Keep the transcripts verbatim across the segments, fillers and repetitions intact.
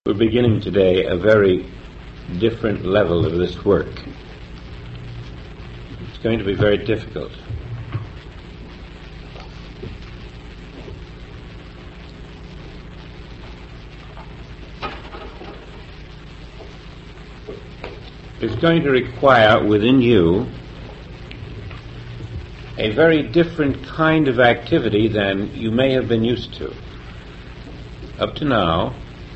We're beginning today a very different level of this work. It's going to be very difficult. It's going to require within you a very different kind of activity than you may have been used to. Up to now,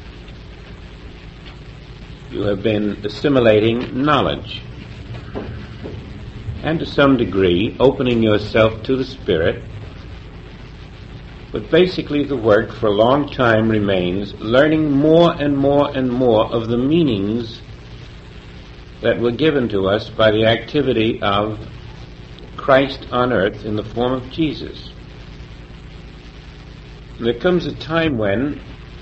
you have been assimilating knowledge and to some degree opening yourself to the Spirit, but basically the work for a long time remains learning more and more and more of the meanings that were given to us by the activity of Christ on earth in the form of Jesus. And there comes a time when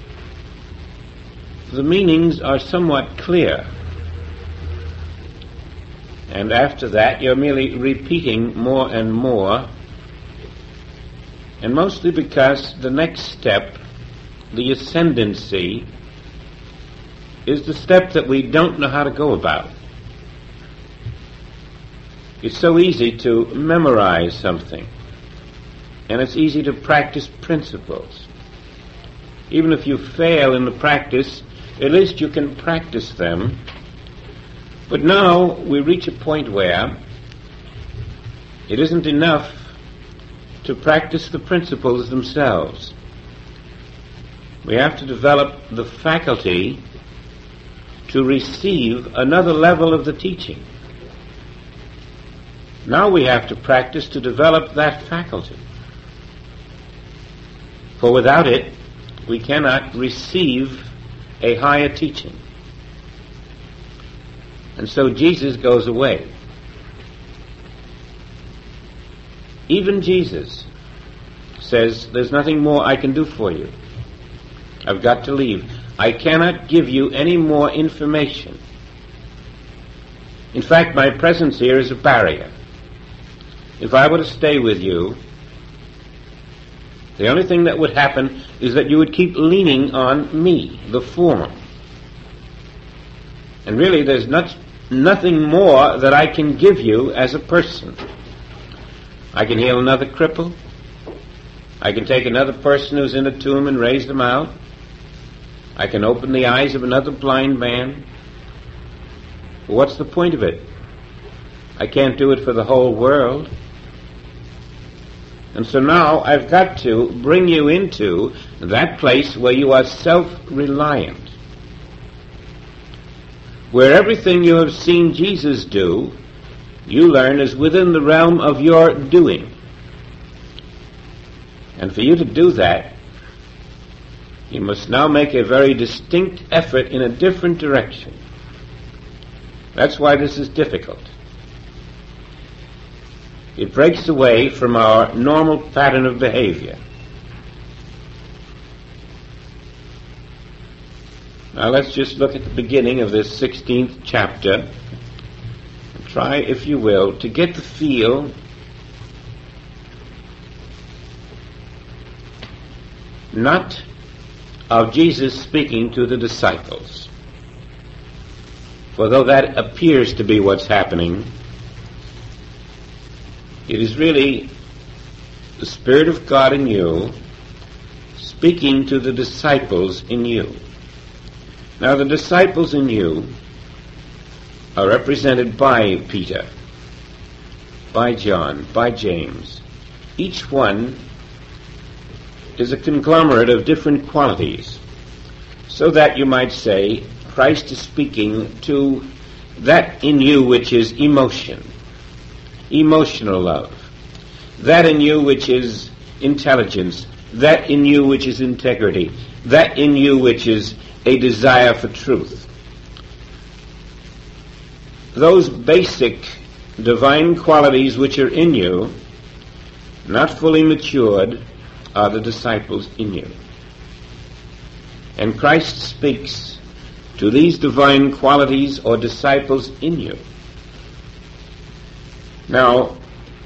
the meanings are somewhat clear, and after that you're merely repeating more and more, and mostly because the next step, the ascendancy, is the step that we don't know how to go about. It's so easy to memorize something, and it's easy to practice principles. Even if you fail in the practice, at least you can practice them. But now we reach a point where it isn't enough to practice the principles themselves. We have to develop the faculty to receive another level of the teaching. Now we have to practice to develop that faculty. For without it, we cannot receive a higher teaching. And so Jesus goes away. Even Jesus says, there's nothing more I can do for you. I've got to leave. I cannot give you any more information. In fact, my presence here is a barrier. If I were to stay with you, the only thing that would happen is that you would keep leaning on me, the form. And really there's not, nothing more that I can give you as a person. I can heal another cripple. I can take another person who's in a tomb and raise them out. I can open the eyes of another blind man. Well, what's the point of it? I can't do it for the whole world. And so now I've got to bring you into that place where you are self-reliant, where everything you have seen Jesus do, you learn is within the realm of your doing. And for you to do that, you must now make a very distinct effort in a different direction. That's why this is difficult. It breaks away from our normal pattern of behavior. Now let's just look at the beginning of this sixteenth chapter and try, if you will, to get the feel not of Jesus speaking to the disciples, for though that appears to be what's happening, it is really the Spirit of God in you speaking to the disciples in you. Now the disciples in you are represented by Peter, by John, by James. Each one is a conglomerate of different qualities, so that you might say Christ is speaking to that in you which is emotion, emotional love, that in you which is intelligence, that in you which is integrity, that in you which is a desire for truth. Those basic divine qualities which are in you, not fully matured, are the disciples in you. And Christ speaks to these divine qualities or disciples in you. Now,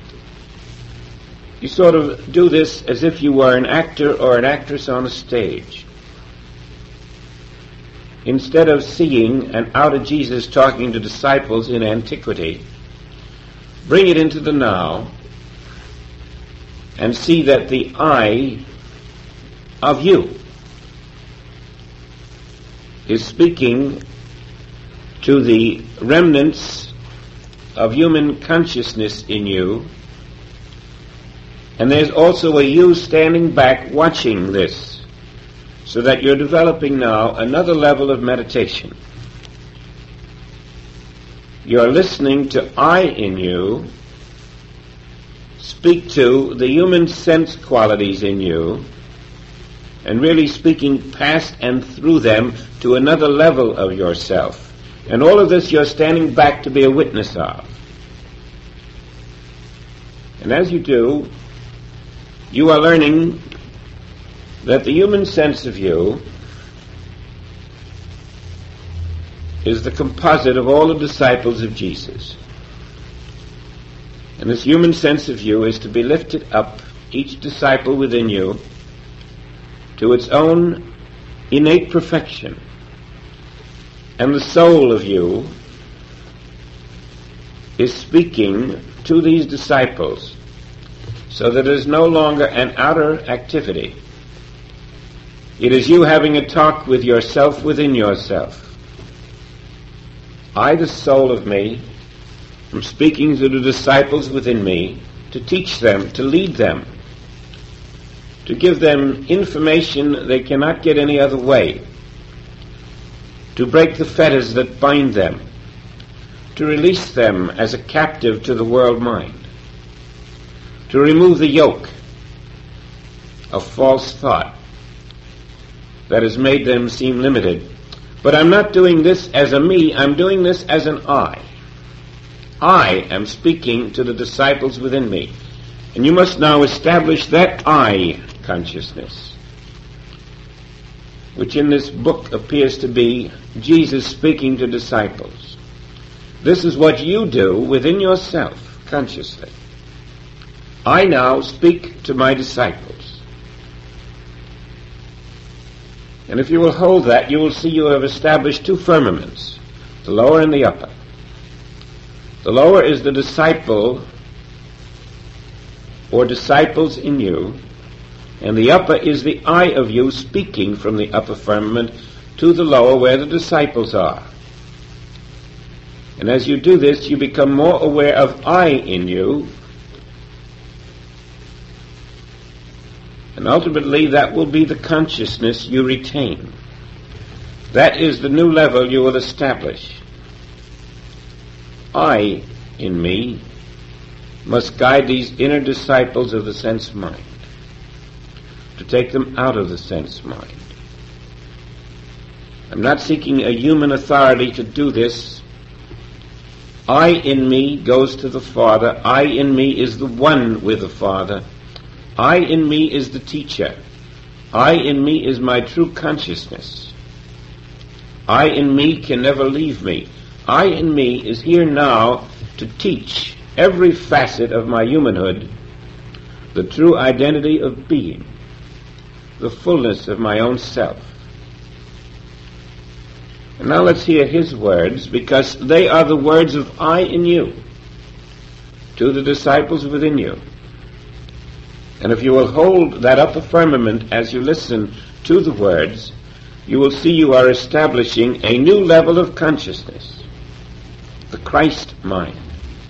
you sort of do this as if you were an actor or an actress on a stage. instead of seeing an outer Jesus talking to disciples in antiquity, bring it into the now and see that the I of you is speaking to the remnants of human consciousness in you, and there's also a you standing back watching this, so that you're developing now another level of meditation. You're listening to I in you speak to the human sense qualities in you, and really speaking past and through them to another level of yourself. And all of this you're standing back to be a witness of. And as you do, you are learning that the human sense of you is the composite of all the disciples of Jesus. And this human sense of you is to be lifted up, each disciple within you, to its own innate perfection. And the soul of you is speaking to these disciples, so that it is no longer an outer activity. It is you having a talk with yourself within yourself. I, the soul of me, am speaking to the disciples within me to teach them, to lead them, to give them information they cannot get any other way, to break the fetters that bind them, to release them as a captive to the world mind, to remove the yoke of false thought that has made them seem limited. But I'm not doing this as a me, I'm doing this as an I. I am speaking to the disciples within me. And you must now establish that I consciousness, which in this book appears to be Jesus speaking to disciples. This is what you do within yourself, consciously. I now speak to my disciples. And if you will hold that, you will see you have established two firmaments, the lower and the upper. The lower is the disciple or disciples in you, and the upper is the I of you speaking from the upper firmament to the lower where the disciples are. And as you do this, you become more aware of I in you, and ultimately that will be the consciousness you retain. That is the new level you will establish. I in me must guide these inner disciples of the sense mind, to take them out of the sense mind. I'm not seeking a human authority to do this. I in me goes to the Father. I in me is the one with the Father. I in me is the teacher. I in me is my true consciousness. I in me can never leave me. I in me is here now to teach every facet of my humanhood the true identity of being, the fullness of my own self. And now let's hear his words, because they are the words of I in you to the disciples within you. And if you will hold that upper firmament as you listen to the words, you will see you are establishing a new level of consciousness, the Christ mind.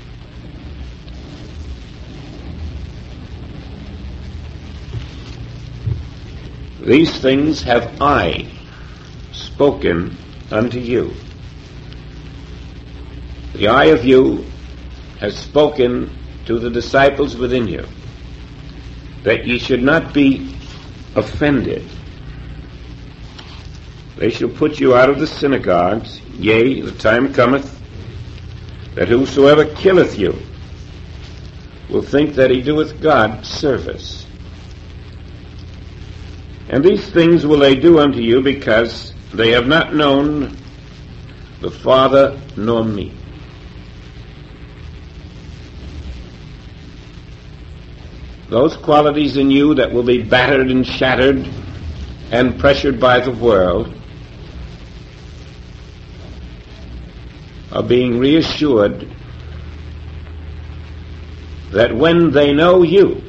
These things have I spoken unto you. The I of you has spoken to the disciples within you, that ye should not be offended. They shall put you out of the synagogues. Yea, the time cometh that whosoever killeth you will think that he doeth God service. And these things will they do unto you, because they have not known the Father nor me. Those qualities in you that will be battered and shattered and pressured by the world are being reassured that when they know you,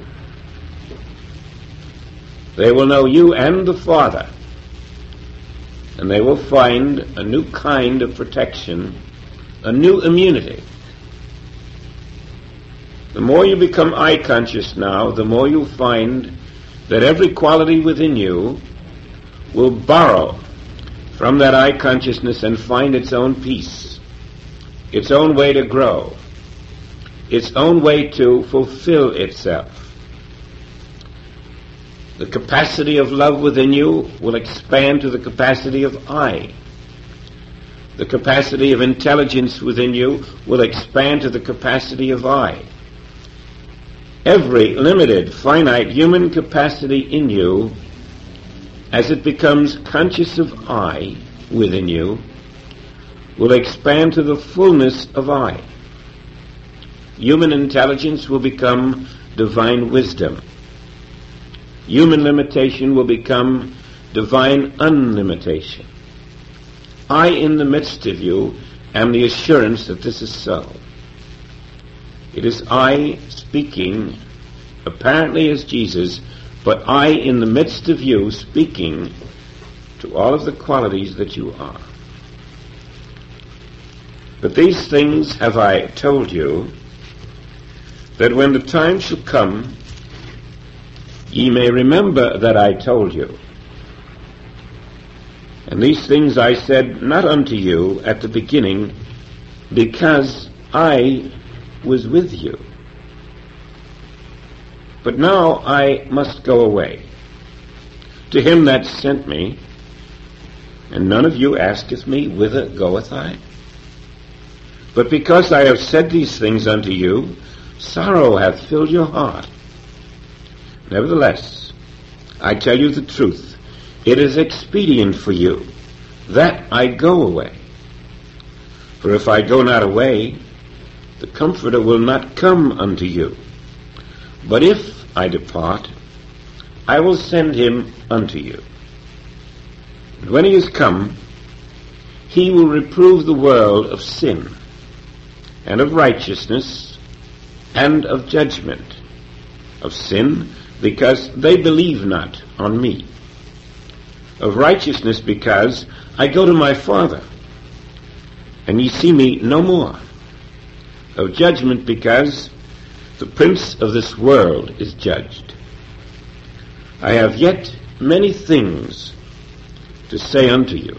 they will know you and the Father, and they will find a new kind of protection, a new immunity. The more you become I-conscious now, the more you'll find that every quality within you will borrow from that I-consciousness and find its own peace, its own way to grow, its own way to fulfill itself. The capacity of love within you will expand to the capacity of I. The capacity of intelligence within you will expand to the capacity of I. Every limited, finite human capacity in you, as it becomes conscious of I within you, will expand to the fullness of I. Human intelligence will become divine wisdom. Human limitation will become divine unlimitation. I, in the midst of you, am the assurance that this is so. It is I speaking, apparently as Jesus, but I in the midst of you speaking to all of the qualities that you are. But these things have I told you, that when the time shall come, ye may remember that I told you. And these things I said not unto you at the beginning, because I was with you. But now I must go away to him that sent me, and none of you asketh me, whither goeth I? But because I have said these things unto you, sorrow hath filled your heart. Nevertheless, I tell you the truth, it is expedient for you that I go away. For if I go not away, the Comforter will not come unto you. But if I depart, I will send him unto you. And when he is come, he will reprove the world of sin, and of righteousness, and of judgment. Of sin, because they believe not on me. Of righteousness, because I go to my Father, and ye see me no more. Of judgment, because the prince of this world is judged. I have yet many things to say unto you,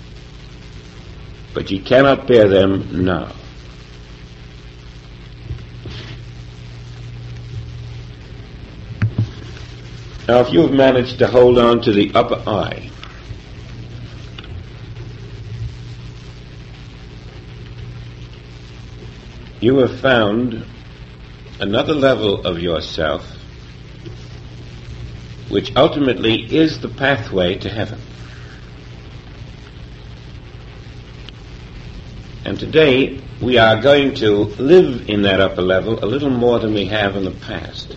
but ye cannot bear them now. Now, if you have managed to hold on to the upper I, you have found another level of yourself, which ultimately is the pathway to heaven. And today, we are going to live in that upper level a little more than we have in the past.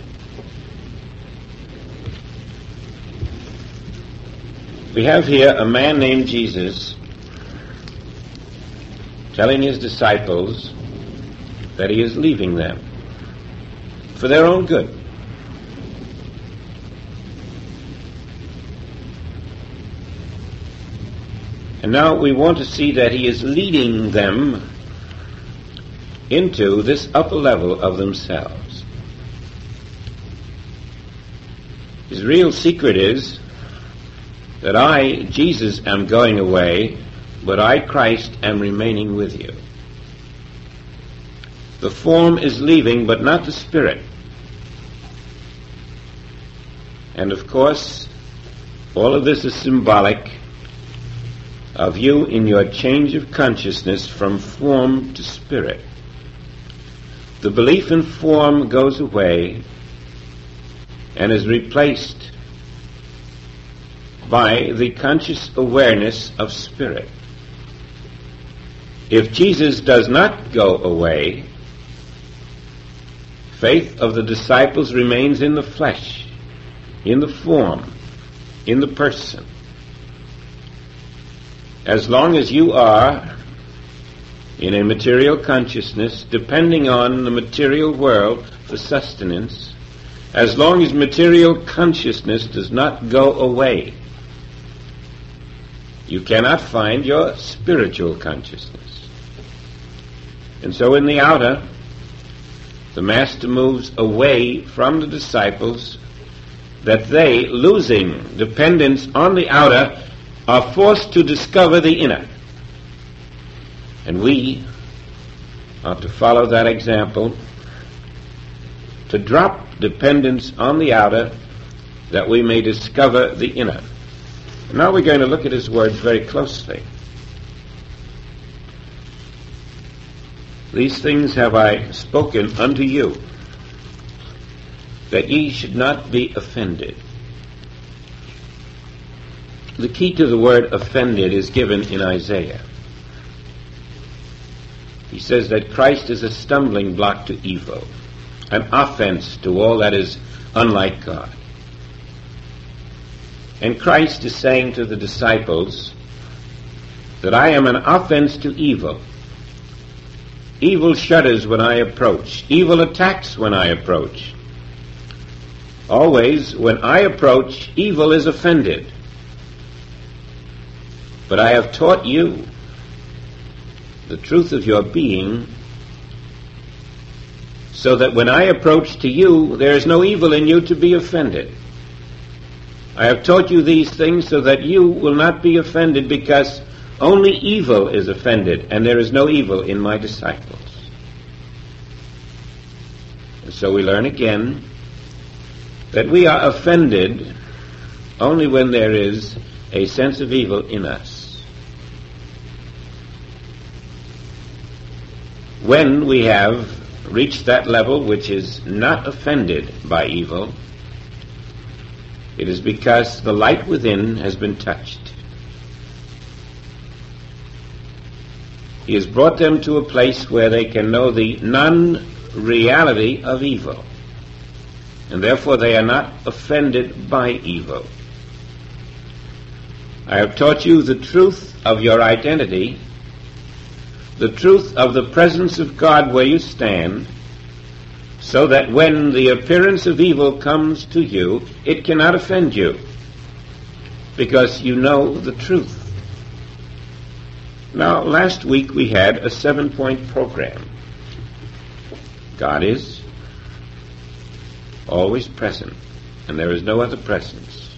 We have here a man named Jesus telling his disciples that he is leaving them for their own good. And now we want to see that he is leading them into this upper level of themselves. His real secret is that I, Jesus, am going away, but I, Christ, am remaining with you. The form is leaving, but not the spirit. And of course, all of this is symbolic of you in your change of consciousness from form to spirit. The belief in form goes away and is replaced by the conscious awareness of spirit. If Jesus does not go away, faith of the disciples remains in the flesh, in the form, in the person. As long as you are in a material consciousness, depending on the material world for sustenance, as long as material consciousness does not go away, you cannot find your spiritual consciousness. And so in the outer, the Master moves away from the disciples, that they, losing dependence on the outer, are forced to discover the inner. And we are to follow that example, to drop dependence on the outer, that we may discover the inner. Now we're going to look at his words very closely. These things have I spoken unto you, that ye should not be offended. The key to the word offended is given in Isaiah. He says that Christ is a stumbling block to evil, an offense to all that is unlike God. And Christ is saying to the disciples that I am an offense to evil. Evil shudders when I approach. Evil attacks when I approach. Always, when I approach, evil is offended. But I have taught you the truth of your being, so that when I approach to you, there is no evil in you to be offended. I have taught you these things so that you will not be offended, because only evil is offended, and there is no evil in my disciples. And so we learn again that we are offended only when there is a sense of evil in us. When we have reached that level which is not offended by evil, it is because the light within has been touched. He has brought them to a place where they can know the non-reality of evil, and therefore they are not offended by evil. I have taught you the truth of your identity, the truth of the presence of God where you stand, so that when the appearance of evil comes to you, it cannot offend you, because you know the truth. Now, last week we had a seven-point program. God is always present, and there is no other presence.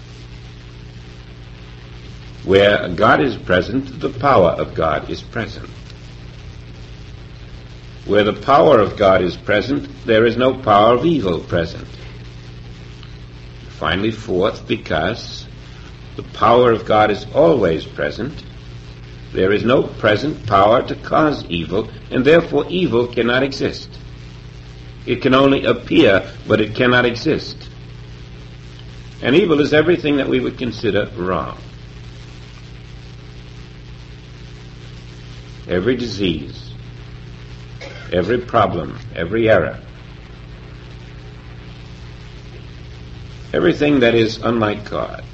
Where God is present, the power of God is present. Where the power of God is present, there is no power of evil present. Finally, fourth, because the power of God is always present, there is no present power to cause evil, and therefore evil cannot exist. It can only appear, but it cannot exist. And evil is everything that we would consider wrong. Every disease, every problem, every error, everything that is unlike God.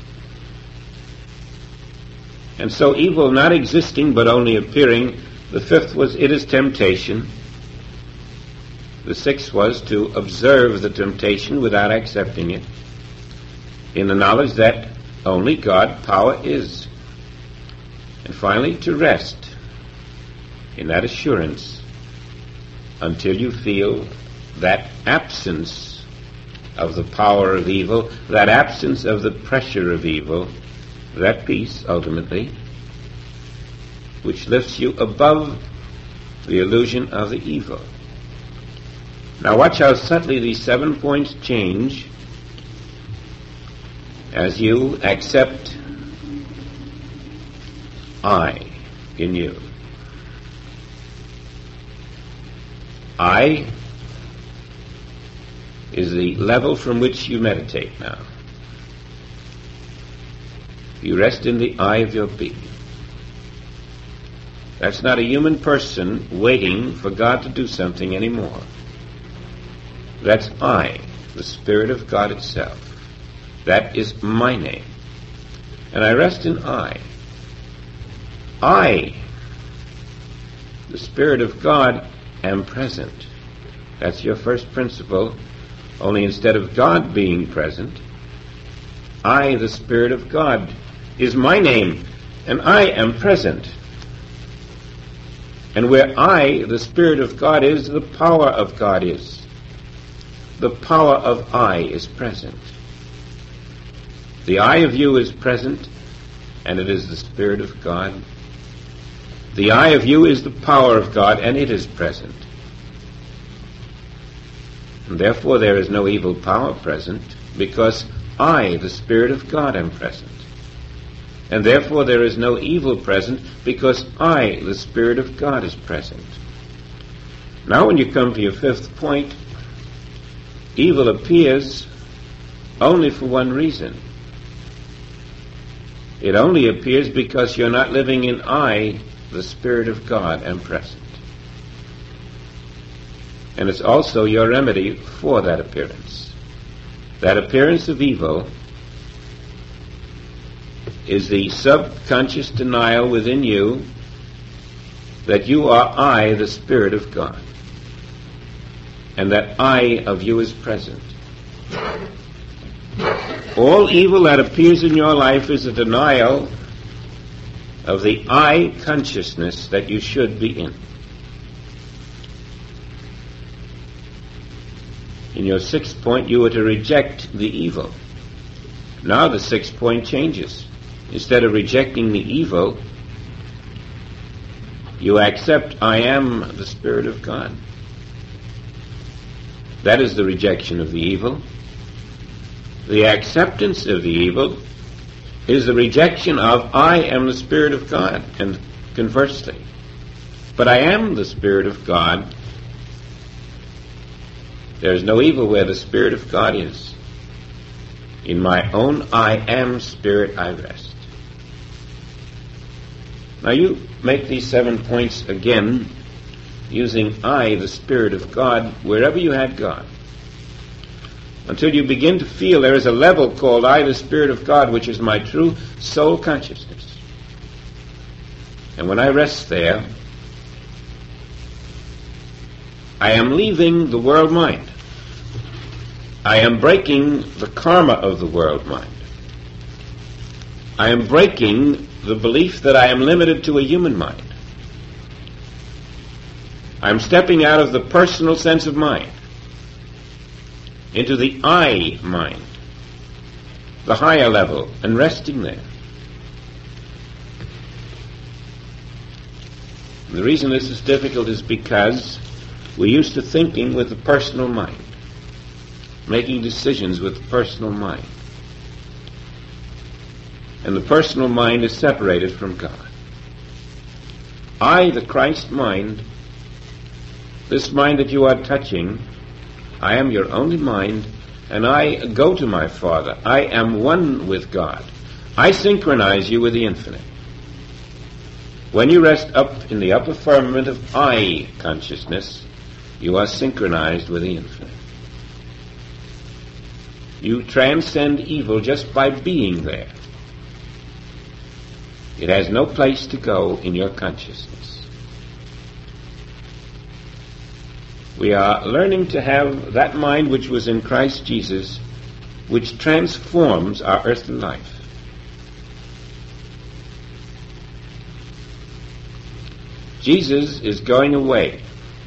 And so evil not existing but only appearing. The fifth was, it is temptation. The sixth was to observe the temptation without accepting it, in the knowledge that only God power is. And finally, to rest in that assurance until you feel that absence of the power of evil, that absence of the pressure of evil, that peace, ultimately, which lifts you above the illusion of the evil. Now watch how subtly these seven points change as you accept I in you. I is the level from which you meditate now. You rest in the I of your being. That's not a human person waiting for God to do something anymore. That's I, the Spirit of God itself. That is my name. And I rest in I. I the Spirit of God, am present. That's your first principle. Only instead of God being present, I, the Spirit of God, is my name, and I am present. And where I, the Spirit of God, is, the power of God is. The power of I is present. The I of you is present, and it is the Spirit of God. The I of you is the power of God, and it is present. And therefore there is no evil power present, because I, the Spirit of God, am present. And therefore there is no evil present, because I, the Spirit of God, is present. Now when you come to your fifth point, evil appears only for one reason. It only appears because you're not living in I, the Spirit of God, am present. And it's also your remedy for that appearance. That appearance of evil is the subconscious denial within you that you are I, the Spirit of God, and that I of you is present. All evil that appears in your life is a denial of the I consciousness that you should be in. In your sixth point, you were to reject the evil. Now the sixth point changes. Instead of rejecting the evil, you accept, I am the Spirit of God. That is the rejection of the evil. The acceptance of the evil is the rejection of, I am the Spirit of God, and conversely. But I am the Spirit of God. There is no evil where the Spirit of God is. In my own I am Spirit I rest. Now you make these seven points again using I, the Spirit of God, wherever you had God, until you begin to feel there is a level called I, the Spirit of God, which is my true soul consciousness. And when I rest there, I am leaving the world mind. I am breaking the karma of the world mind. I am breaking the belief that I am limited to a human mind. I am stepping out of the personal sense of mind into the I mind, the higher level, and resting there. The reason this is difficult is because we're used to thinking with the personal mind, making decisions with the personal mind. And the personal mind is separated from God. I, the Christ mind, this mind that you are touching, I am your only mind, and I go to my Father. I am one with God. I synchronize you with the infinite. When you rest up in the upper firmament of I consciousness, you are synchronized with the infinite. You transcend evil just by being there. It has no place to go in your consciousness. We are learning to have that mind which was in Christ Jesus, which transforms our earthly life. Jesus is going away,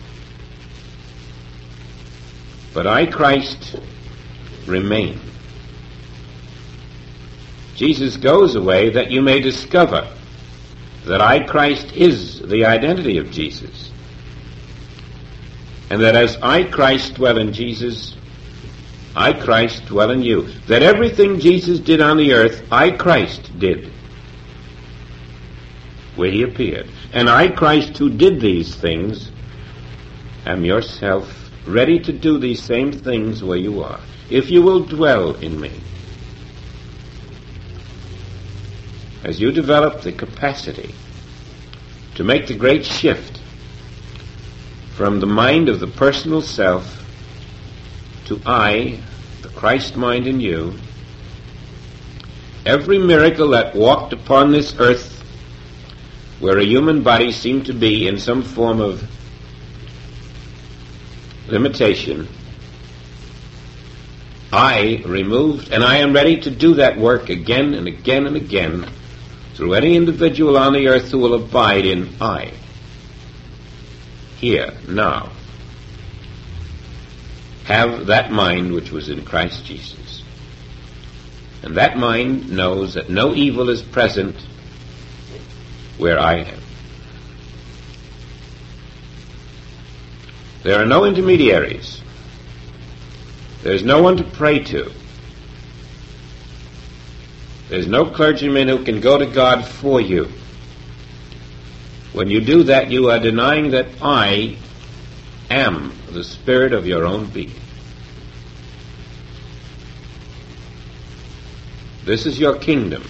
but I, Christ, remain. Jesus goes away that you may discover that I, Christ, is the identity of Jesus. And that as I, Christ, dwell in Jesus, I, Christ, dwell in you. That everything Jesus did on the earth, I, Christ, did where he appeared. And I, Christ, who did these things, am yourself ready to do these same things where you are, if you will dwell in me. As you develop the capacity to make the great shift from the mind of the personal self to I, the Christ mind in you, every miracle that walked upon this earth where a human body seemed to be in some form of limitation, I removed, and I am ready to do that work again and again and again through any individual on the earth who will abide in I. Here, now, have that mind which was in Christ Jesus. And that mind knows that no evil is present where I am. There are no intermediaries. There's no one to pray to. There's no clergyman who can go to God for you. When you do that, you are denying that I am the spirit of your own being. This is your kingdom,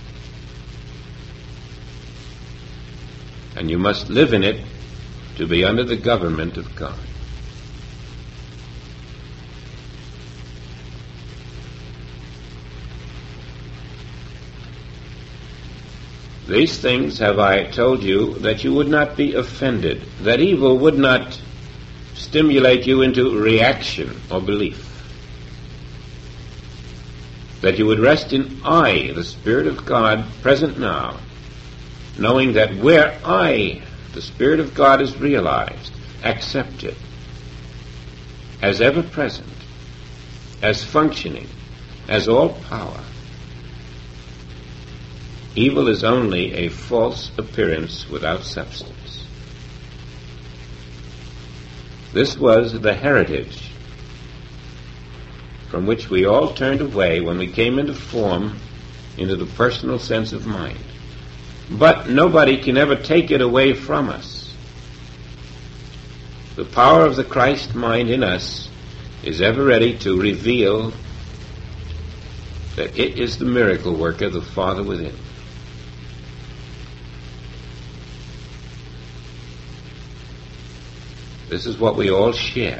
and you must live in it to be under the government of God. These things have I told you that you would not be offended, that evil would not stimulate you into reaction or belief, that you would rest in I, the Spirit of God, present now, knowing that where I, the Spirit of God, is realized, accepted, as ever present, as functioning, as all power, evil is only a false appearance without substance. This was the heritage from which we all turned away when we came into form, into the personal sense of mind. But nobody can ever take it away from us. The power of the Christ mind in us is ever ready to reveal that it is the miracle worker, the Father within. This is what we all share.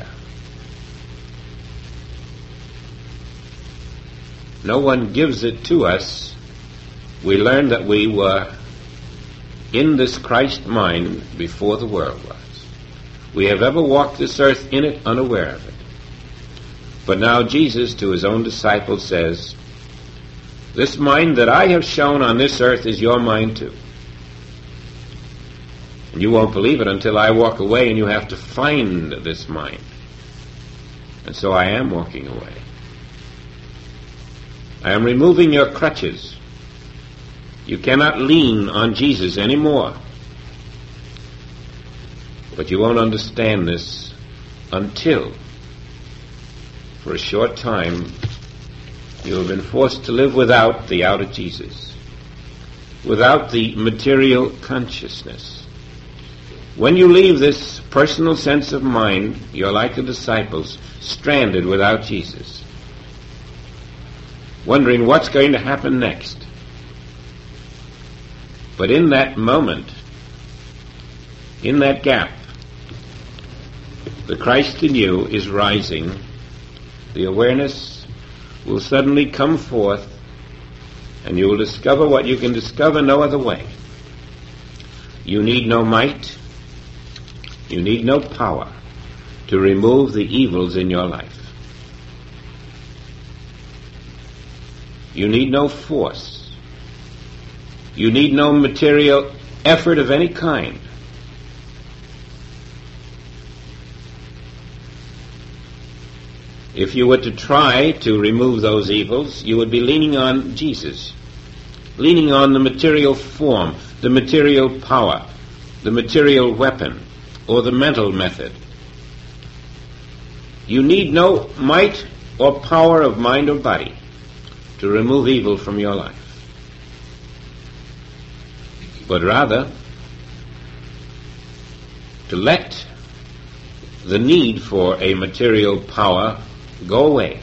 No one gives it to us. We learn that we were in this Christ mind before the world was. We have ever walked this earth in it unaware of it. But now Jesus, to his own disciples, says, this mind that I have shown on this earth is your mind too. And you won't believe it until I walk away and you have to find this mind. And so I am walking away. I am removing your crutches. You cannot lean on Jesus anymore. But you won't understand this until, for a short time, you have been forced to live without the outer Jesus, without the material consciousness. When you leave this personal sense of mind, you're like the disciples, stranded without Jesus, wondering what's going to happen next. But in that moment, in that gap, the Christ in you is rising. The awareness will suddenly come forth, and you will discover what you can discover no other way. You need no might. You need no power to remove the evils in your life. You need no force. You need no material effort of any kind. If you were to try to remove those evils, you would be leaning on Jesus, leaning on the material form, the material power, the material weapon, or the mental method. You need no might or power of mind or body to remove evil from your life, but rather to let the need for a material power go away.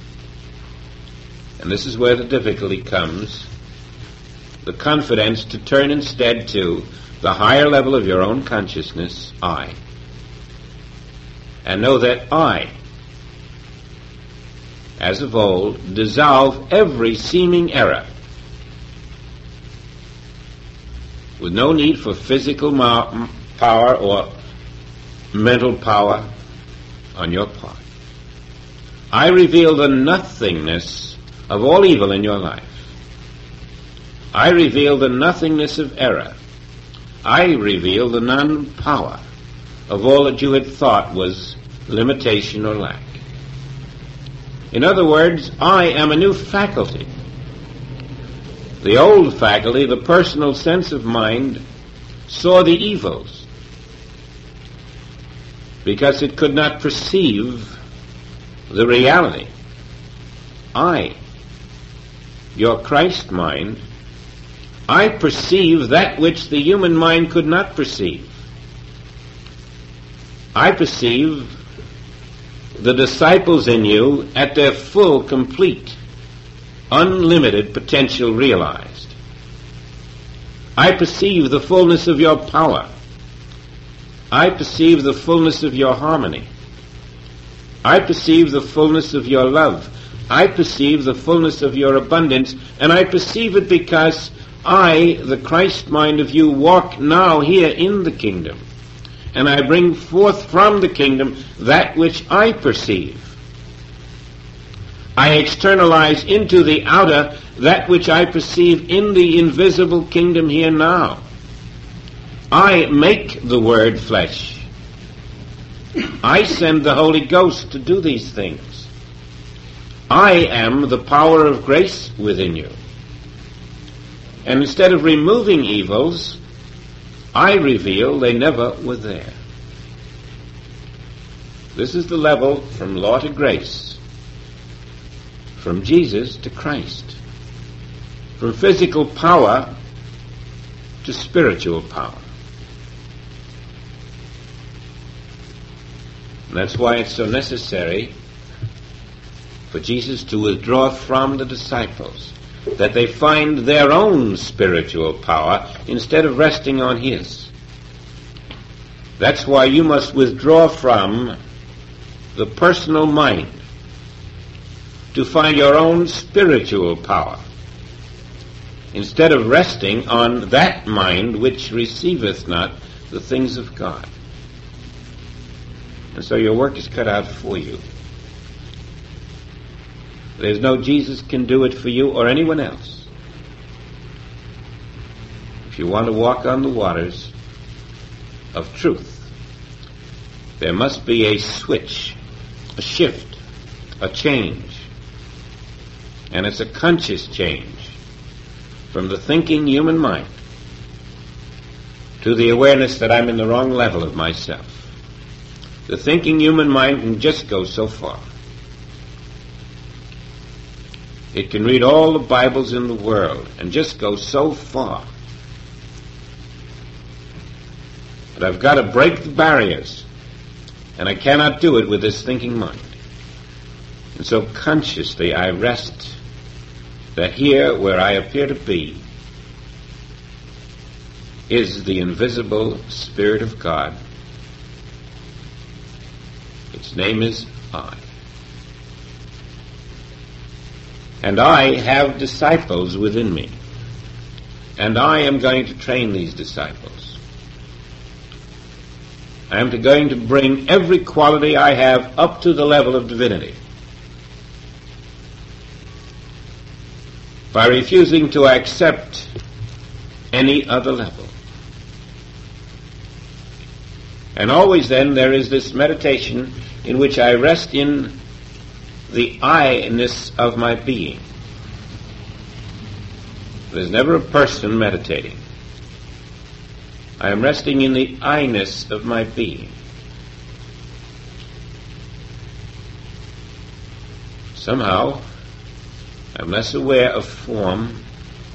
And this is where the difficulty comes, the confidence to turn instead to the higher level of your own consciousness, I, and know that I, as of old, dissolve every seeming error. with no need for physical ma- power or mental power on your part. I reveal the nothingness of all evil in your life. I reveal the nothingness of error. I reveal the non-power of all that you had thought was limitation or lack. In other words, I am a new faculty. The old faculty, the personal sense of mind, saw the evils because it could not perceive the reality. I, your Christ mind, I perceive that which the human mind could not perceive. I perceive the disciples in you at their full, complete, unlimited potential realized. I perceive the fullness of your power. I perceive the fullness of your harmony. I perceive the fullness of your love. I perceive the fullness of your abundance, and I perceive it because I, the Christ mind of you, walk now here in the kingdom, and I bring forth from the kingdom that which I perceive. I externalize into the outer that which I perceive in the invisible kingdom here now. I make the Word flesh. I send the Holy Ghost to do these things. I am the power of grace within you. And instead of removing evils, I reveal they never were there. This is the level from law to grace, from Jesus to Christ, from physical power to spiritual power. And that's why it's so necessary for Jesus to withdraw from the disciples, that they find their own spiritual power instead of resting on his. That's why you must withdraw from the personal mind to find your own spiritual power, instead of resting on that mind which receiveth not the things of God. And so your work is cut out for you. There's no Jesus can do it for you or anyone else. If you want to walk on the waters of truth, there must be a switch, a shift, a change. And it's a conscious change from the thinking human mind to the awareness that I'm in the wrong level of myself. The thinking human mind can just go so far. It can read all the Bibles in the world and just go so far. But I've got to break the barriers, and I cannot do it with this thinking mind. And so consciously I rest that here where I appear to be is the invisible Spirit of God. Its name is I. And I have disciples within me. And I am going to train these disciples. I am to going to bring every quality I have up to the level of divinity. By refusing to accept any other level. And always then there is this meditation in which I rest in the I-ness of my being. There's never a person meditating. I am resting in the I-ness of my being. Somehow, I'm less aware of form,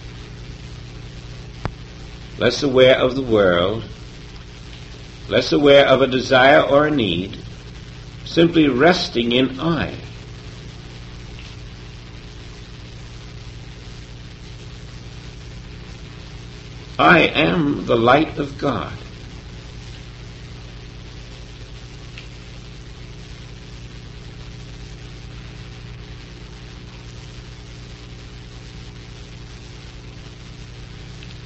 less aware of the world, less aware of a desire or a need, simply resting in I. I am the light of God.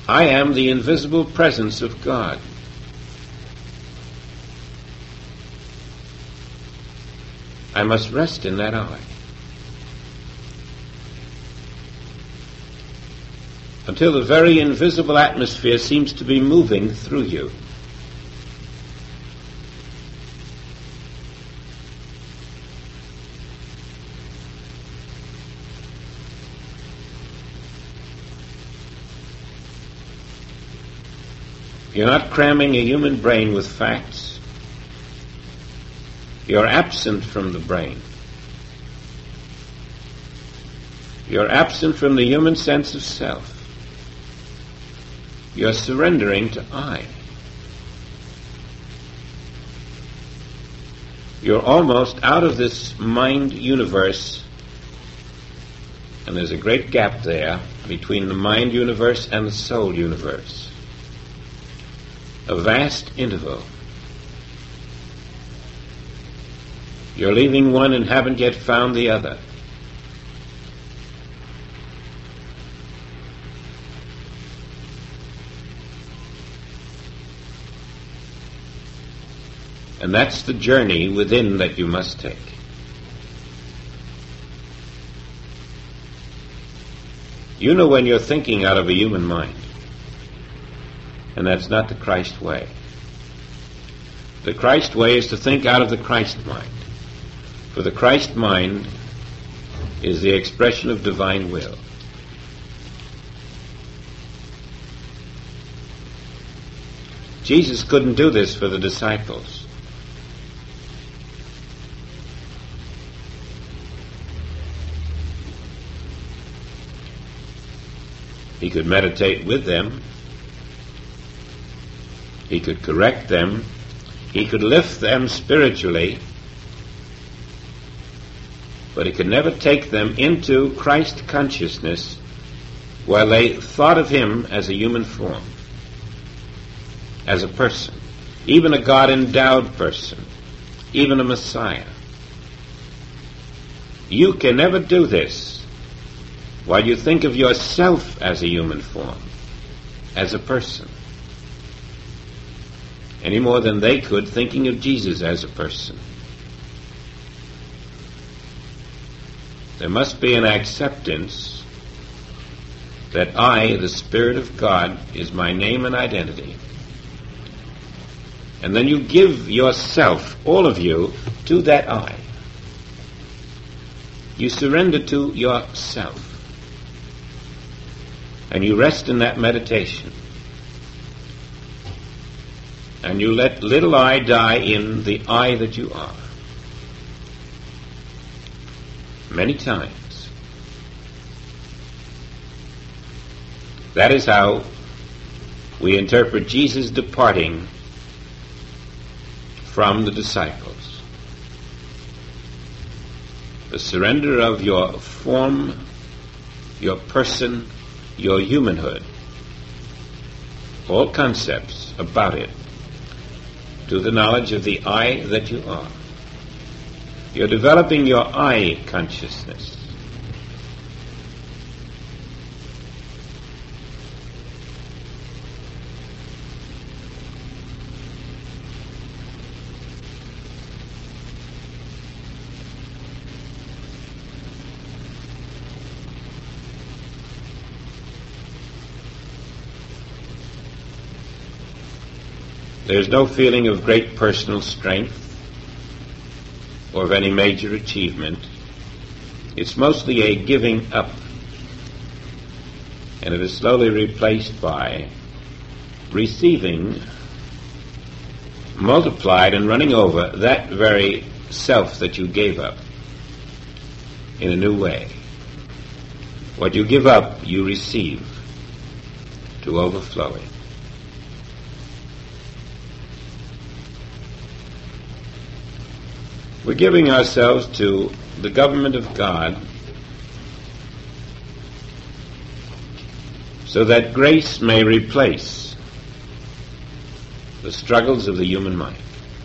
I am the invisible presence of God. I must rest in that I. Until the very invisible atmosphere seems to be moving through you. You're not cramming a human brain with facts. You're absent from the brain. You're absent from the human sense of self. You're surrendering to I. You're almost out of this mind universe, and there's a great gap there between the mind universe and the soul universe. A vast interval. You're leaving one and haven't yet found the other. And that's the journey within that you must take. You know when you're thinking out of a human mind. And that's not the Christ way. The Christ way is to think out of the Christ mind. For the Christ mind is the expression of divine will. Jesus couldn't do this for the disciples. He could meditate with them. He could correct them. He could lift them spiritually. But he could never take them into Christ consciousness while they thought of him as a human form, as a person, even a God-endowed person, even a Messiah. You can never do this while you think of yourself as a human form, as a person, any more than they could thinking of Jesus as a person. There must be an acceptance that I, the Spirit of God, is my name and identity. And then you give yourself, all of you, to that I. You surrender to yourself. And you rest in that meditation. And you let little I die in the I that you are. Many times. That is how we interpret Jesus departing from the disciples. The surrender of your form, your person, your humanhood, all concepts about it, to the knowledge of the I that you are. You're developing your I consciousness. There's no feeling of great personal strength or of any major achievement. It's mostly a giving up, and it is slowly replaced by receiving, multiplied and running over that very self that you gave up in a new way. What you give up, you receive to overflowing. We're giving ourselves to the government of God so that grace may replace the struggles of the human mind.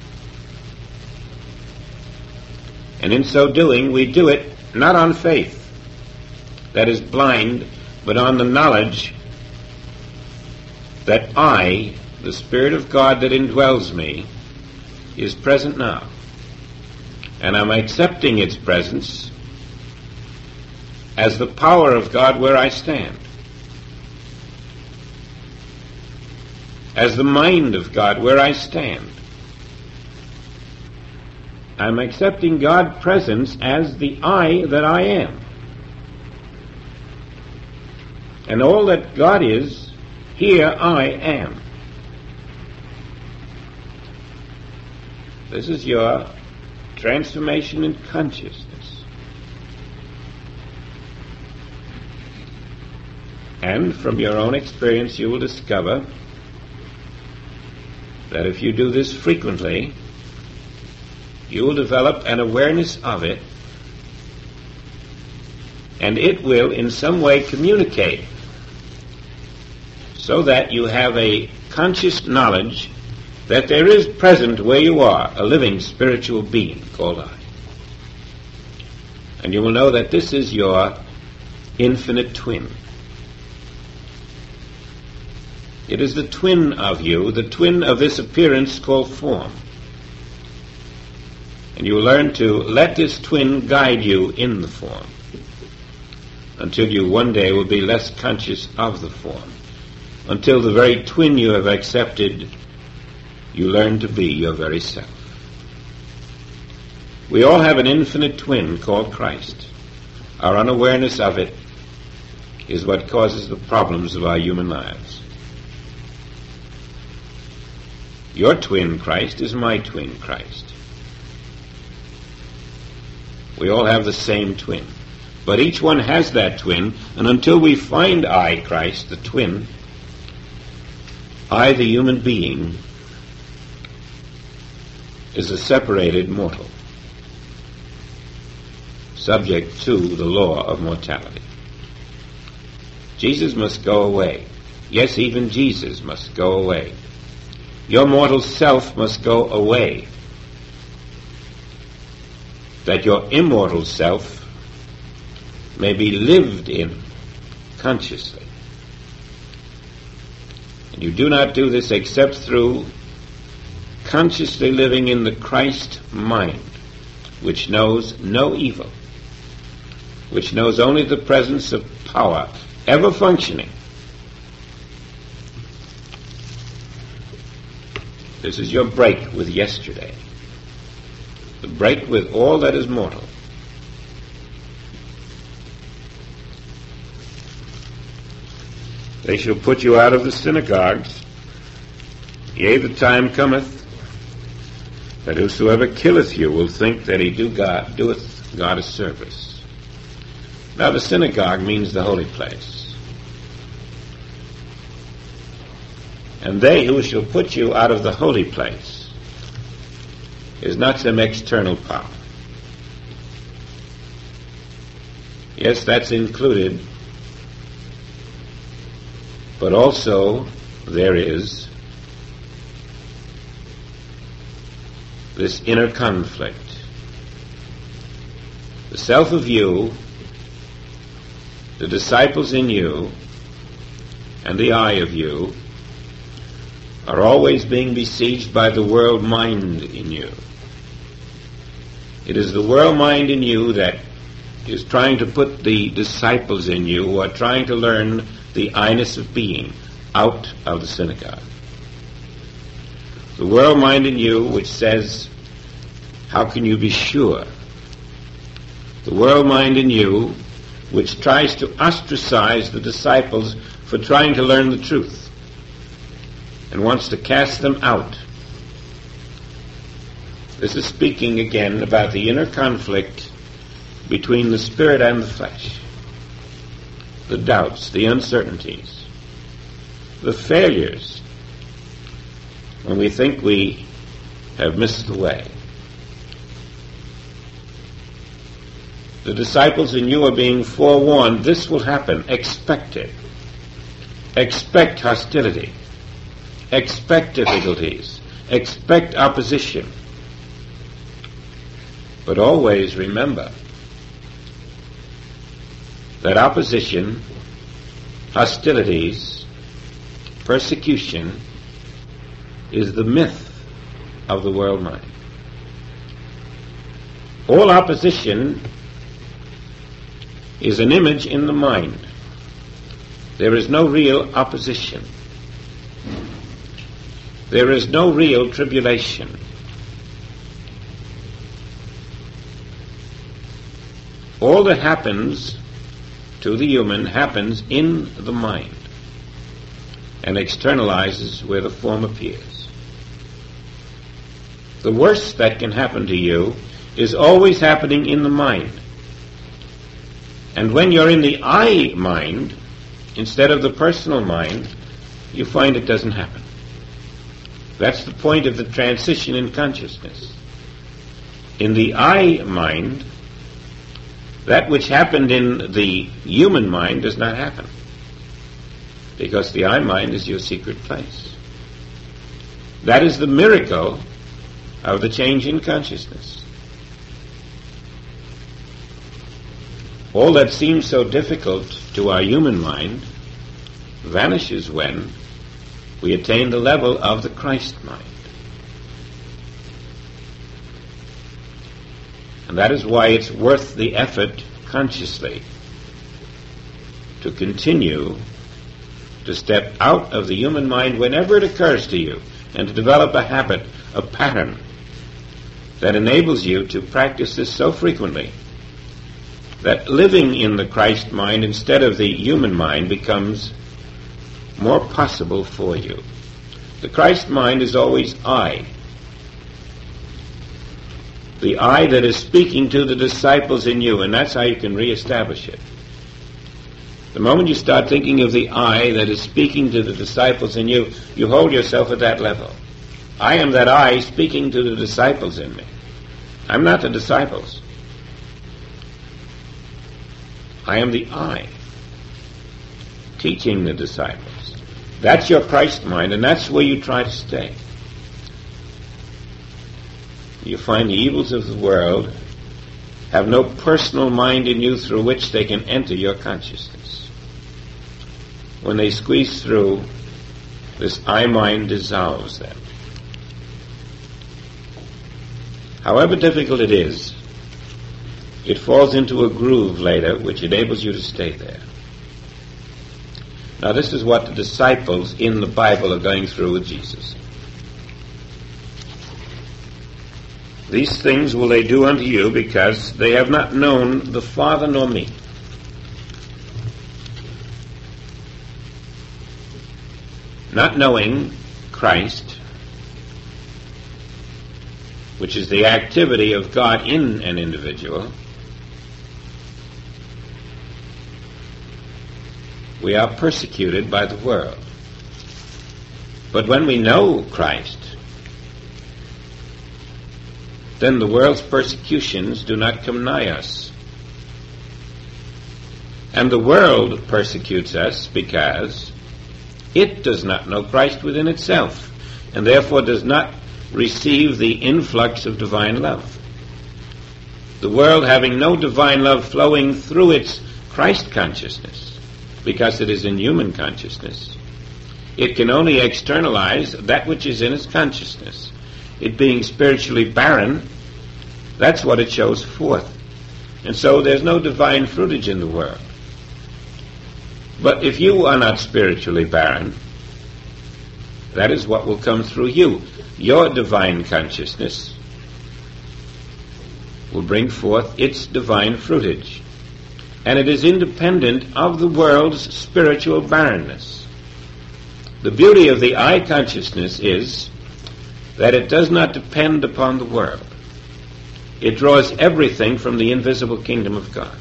And in so doing, we do it not on faith, that is blind, but on the knowledge that I, the Spirit of God that indwells me, is present now. And I'm accepting its presence as the power of God where I stand, as the mind of God where I stand. I'm accepting God's presence as the I that I am. And all that God is, here I am. This is your transformation in consciousness. And from your own experience you will discover that if you do this frequently, you will develop an awareness of it, and it will in some way communicate so that you have a conscious knowledge that there is present where you are a living spiritual being called I. And you will know that this is your infinite twin. It is the twin of you, the twin of this appearance called form. And you will learn to let this twin guide you in the form until you one day will be less conscious of the form, until the very twin you have accepted, you learn to be your very self. We all have an infinite twin called Christ. Our unawareness of it is what causes the problems of our human lives. Your twin Christ is my twin Christ. We all have the same twin. But each one has that twin, and until we find I, Christ, the twin, I, the human being, is a separated mortal, subject to the law of mortality. Jesus must go away. Yes, even Jesus must go away. Your mortal self must go away, that your immortal self may be lived in consciously. And you do not do this except through consciously living in the Christ mind, which knows no evil, which knows only the presence of power, ever functioning. This is your break with yesterday, the break with all that is mortal. They shall put you out of the synagogues. Yea, the time cometh that whosoever killeth you will think that he do God, doeth God a service. Now the synagogue means the holy place. And they who shall put you out of the holy place is not some external power. Yes, that's included, but also there is this inner conflict. The self of you, the disciples in you, and the I of you are always being besieged by the world mind in you. It is the world mind in you that is trying to put the disciples in you who are trying to learn the I-ness of being out of the synagogue. The world mind in you which says, how can you be sure? The world mind in you which tries to ostracize the disciples for trying to learn the truth and wants to cast them out. This is speaking again about the inner conflict between the spirit and the flesh, the doubts, the uncertainties, the failures, when we think we have missed the way. The disciples in you are being forewarned, this will happen, expect it. Expect hostility. Expect difficulties. Expect opposition. But always remember that opposition, hostilities, persecution is the myth of the world mind. All opposition is an image in the mind. There is no real opposition. There is no real tribulation. All that happens to the human happens in the mind and externalizes where the form appears. The worst that can happen to you is always happening in the mind. And when you're in the I mind, instead of the personal mind, you find it doesn't happen. That's the point of the transition in consciousness. In the I mind, that which happened in the human mind does not happen, because the I mind is your secret place. That is the miracle of the change in consciousness. All that seems so difficult to our human mind vanishes when we attain the level of the Christ mind. And that is why it's worth the effort consciously to continue to step out of the human mind whenever it occurs to you, and to develop a habit, a pattern that enables you to practice this so frequently that living in the Christ mind instead of the human mind becomes more possible for you. The Christ mind is always I. The I that is speaking to the disciples in you, and that's how you can reestablish it. The moment you start thinking of the I that is speaking to the disciples in you, you hold yourself at that level. I am that I speaking to the disciples in me. I'm not the disciples. I am the I teaching the disciples. That's your Christ mind, and that's where you try to stay. You find the evils of the world have no personal mind in you through which they can enter your consciousness. When they squeeze through, this I mind dissolves them. However difficult it is, it falls into a groove later which enables you to stay there. Now this is what the disciples in the Bible are going through with Jesus. These things will they do unto you because they have not known the Father nor me. Not knowing Christ, which is the activity of God in an individual, we are persecuted by the world. But when we know Christ, then the world's persecutions do not come nigh us. And the world persecutes us because it does not know Christ within itself, and therefore does not receive the influx of divine love. The world, having no divine love flowing through its Christ consciousness, because it is in human consciousness, it can only externalize that which is in its consciousness. It being spiritually barren, that's what it shows forth. And so there's no divine fruitage in the world. But if you are not spiritually barren, that is what will come through you. Your divine consciousness will bring forth its divine fruitage. And it is independent of the world's spiritual barrenness. The beauty of the I consciousness is that it does not depend upon the world. It draws everything from the invisible kingdom of God.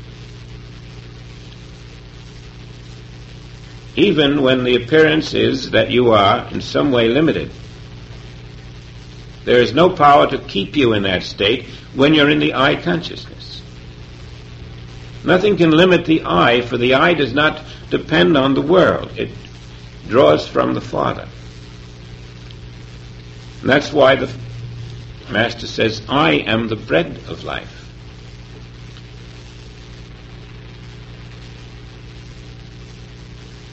Even when the appearance is that you are in some way limited, there is no power to keep you in that state when you're in the I consciousness. Nothing can limit the I, for the I does not depend on the world. It draws from the Father. And that's why the Master says, I am the bread of life.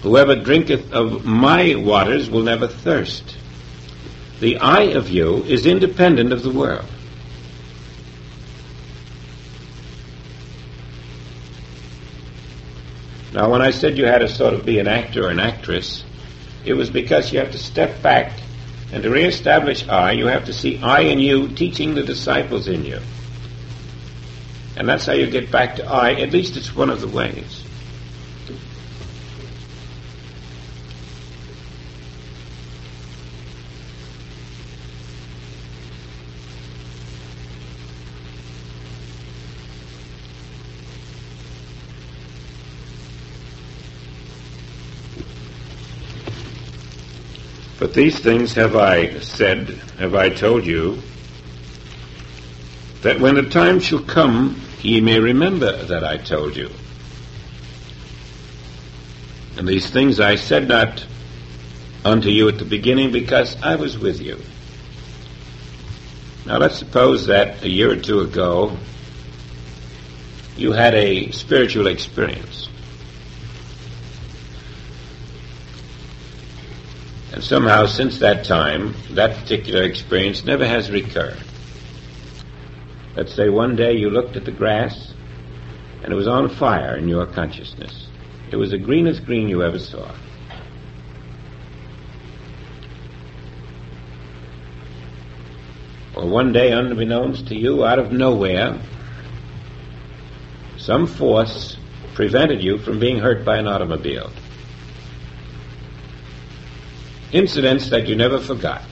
Whoever drinketh of my waters will never thirst. The I of you is independent of the world. Now, when I said you had to sort of be an actor or an actress, it was because you have to step back, and to reestablish I, you have to see I in you teaching the disciples in you. And that's how you get back to I. At least it's one of the ways. But these things have I said, have I told you, that when the time shall come, ye may remember that I told you. And these things I said not unto you at the beginning, because I was with you. Now let's suppose that a year or two ago, you had a spiritual experience. And somehow, since that time, that particular experience never has recurred. Let's say one day you looked at the grass, and it was on fire in your consciousness. It was the greenest green you ever saw. Or one day, unbeknownst to you, out of nowhere, some force prevented you from being hurt by an automobile. Incidents that you never forgot.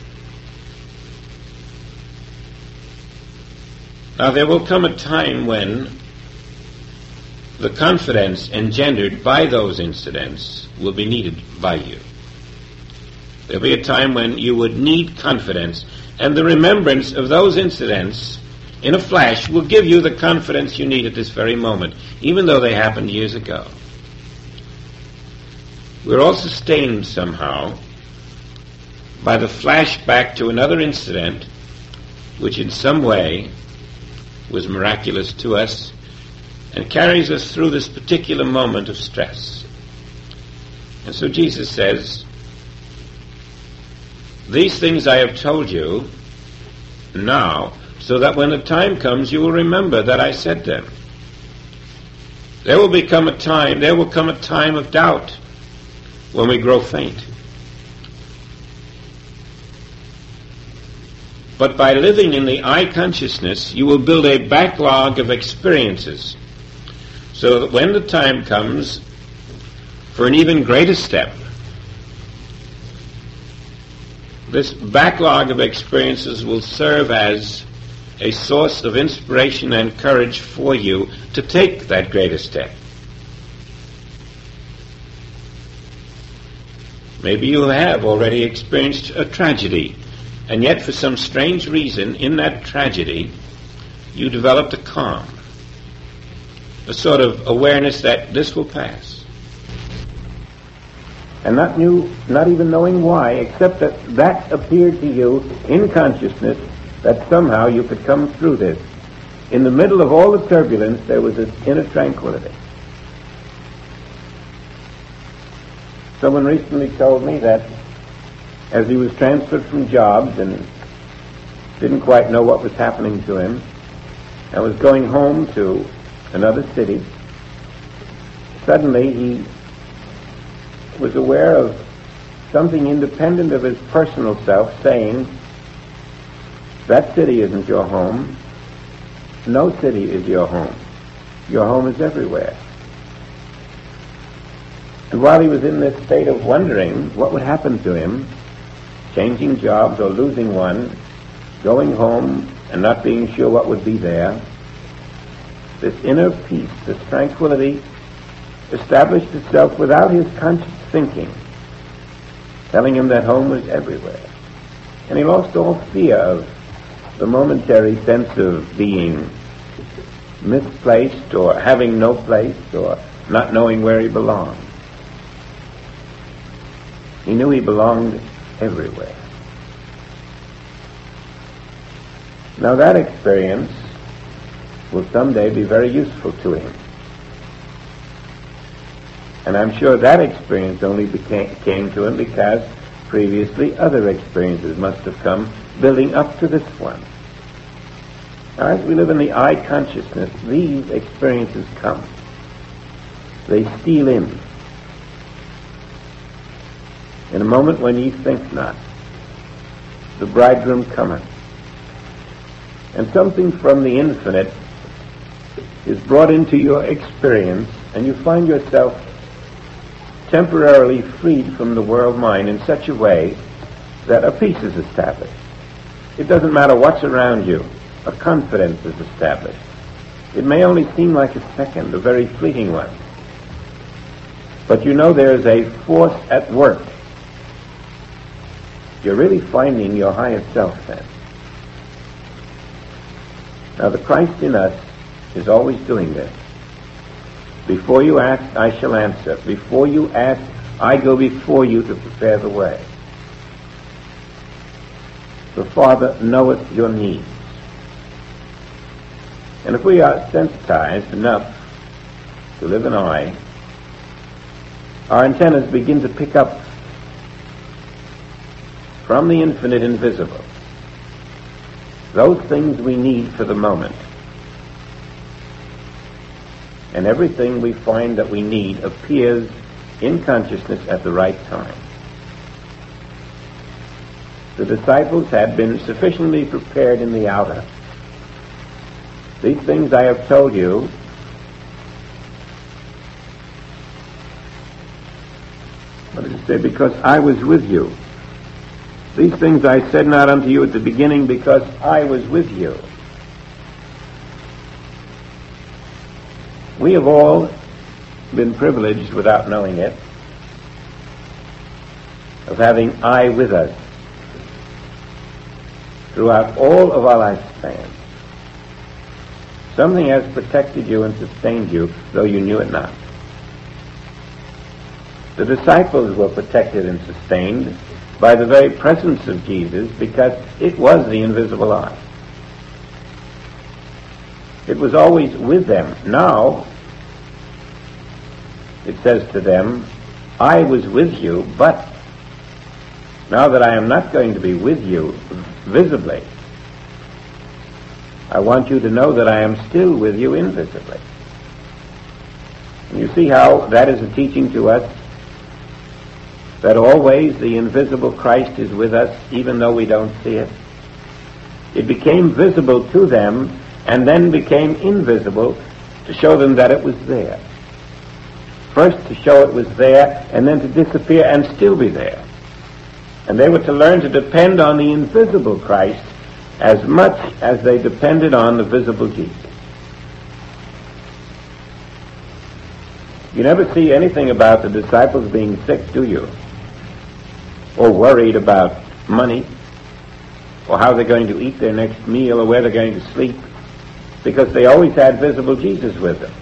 Now there will come a time when the confidence engendered by those incidents will be needed by you. There will be a time when you would need confidence, and the remembrance of those incidents in a flash will give you the confidence you need at this very moment, even though they happened years ago. We're all sustained somehow by the flashback to another incident which in some way was miraculous to us and carries us through this particular moment of stress. And so Jesus says, these things I have told you now, so that when the time comes you will remember that I said them. There will become a time, there will come a time of doubt when we grow faint. But by living in the I consciousness, you will build a backlog of experiences so that when the time comes for an even greater step, this backlog of experiences will serve as a source of inspiration and courage for you to take that greater step. Maybe you have already experienced a tragedy, and yet for some strange reason in that tragedy you developed a calm, a sort of awareness that this will pass. And not knew, not even knowing why, except that that appeared to you in consciousness that somehow you could come through this. In the middle of all the turbulence, there was this inner tranquility. Someone recently told me that as he was transferred from jobs and didn't quite know what was happening to him, and was going home to another city, suddenly he was aware of something independent of his personal self saying, that city isn't your home. No city is your home. Your home is everywhere. And while he was in this state of wondering what would happen to him, changing jobs or losing one, going home and not being sure what would be there, this inner peace, this tranquility established itself without his conscious thinking, telling him that home was everywhere. And he lost all fear of the momentary sense of being misplaced or having no place or not knowing where he belonged. He knew he belonged everywhere. Now that experience will someday be very useful to him. And I'm sure that experience only became, came to him because previously other experiences must have come building up to this one. Now, as we live in the I consciousness, these experiences come. They steal in. In a moment when ye think not, the bridegroom cometh. And something from the infinite is brought into your experience, and you find yourself temporarily freed from the world mind in such a way that a peace is established. It doesn't matter what's around you. A confidence is established. It may only seem like a second, a very fleeting one. But you know there is a force at work. You're really finding your higher self then. Now the Christ in us is always doing this. Before you ask, I shall answer. Before you ask, I go before you to prepare the way. The Father knoweth your needs. And if we are sensitized enough to live in I, our antennas begin to pick up from the infinite invisible those things we need for the moment. And everything we find that we need appears in consciousness at the right time. The disciples had been sufficiently prepared in the outer. These things I have told you what does it say? Because I was with you. These things I said not unto you at the beginning, because I was with you. We have all been privileged, without knowing it, of having I with us throughout all of our lifespan. Something has protected you and sustained you, though you knew it not. The disciples were protected and sustained by the very presence of Jesus, because it was the invisible I. It was always with them. Now, it says to them, I was with you, but now that I am not going to be with you visibly, I want you to know that I am still with you invisibly. And you see how that is a teaching to us, that always the invisible Christ is with us, even though we don't see it. It became visible to them, and then became invisible to show them that it was there. First to show it was there, and then to disappear and still be there. And they were to learn to depend on the invisible Christ as much as they depended on the visible Jesus. You never see anything about the disciples being sick, do you? Or worried about money, or how they're going to eat their next meal, or where they're going to sleep, because they always had visible Jesus with them.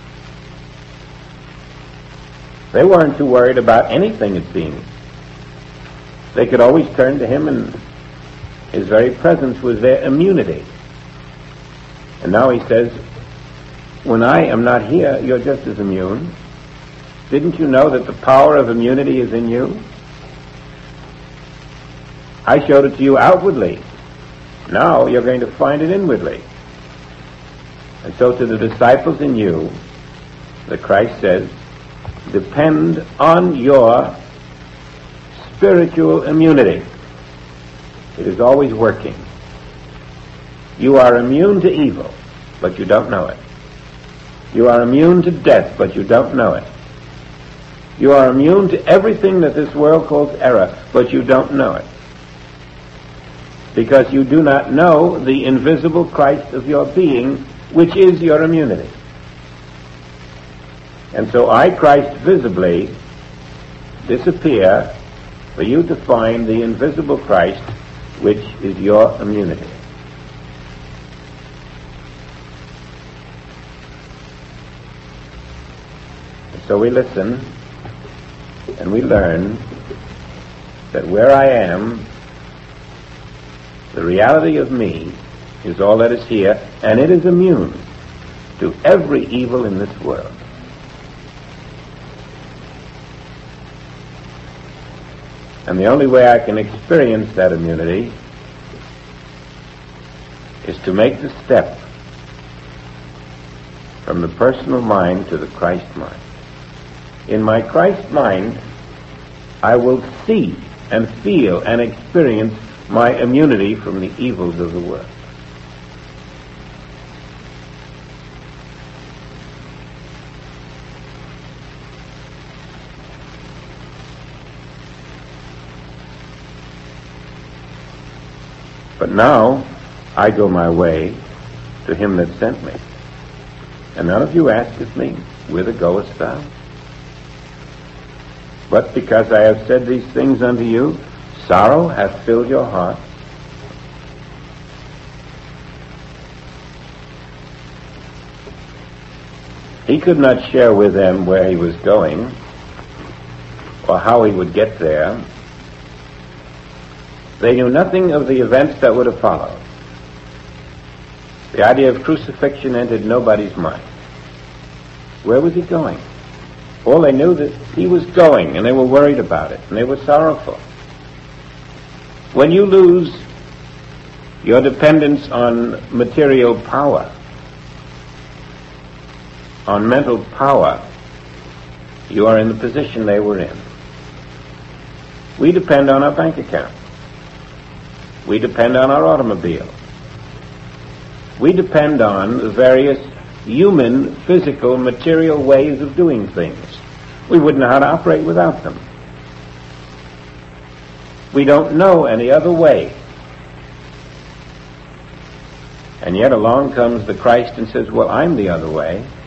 They weren't too worried about anything, it seems. They could always turn to him, and his very presence was their immunity. And now he says, when I am not here, you're just as immune. Didn't you know that the power of immunity is in you? I showed it to you outwardly. Now you're going to find it inwardly. And so to the disciples in you, the Christ says, depend on your spiritual immunity. It is always working. You are immune to evil, but you don't know it. You are immune to death, but you don't know it. You are immune to everything that this world calls error, but you don't know it. Because you do not know the invisible Christ of your being, which is your immunity. And so I, Christ, visibly disappear for you to find the invisible Christ, which is your immunity. And so we listen and we learn that where I am, the reality of me is all that is here, and it is immune to every evil in this world. And the only way I can experience that immunity is to make the step from the personal mind to the Christ mind. In my Christ mind, I will see and feel and experience my immunity from the evils of the world. But now I go my way to him that sent me. And none of you asketh me, whither goest thou? But because I have said these things unto you, sorrow hath filled your heart. He could not share with them where he was going or how he would get there. They knew nothing of the events that would have followed. The idea of crucifixion entered nobody's mind. Where was he going? All they knew that he was going, and they were worried about it, and they were sorrowful. When you lose your dependence on material power, on mental power, you are in the position they were in. We depend on our bank account. We depend on our automobile. We depend on the various human, physical, material ways of doing things. We wouldn't know how to operate without them. We don't know any other way. And yet along comes the Christ and says, well, I'm the other way.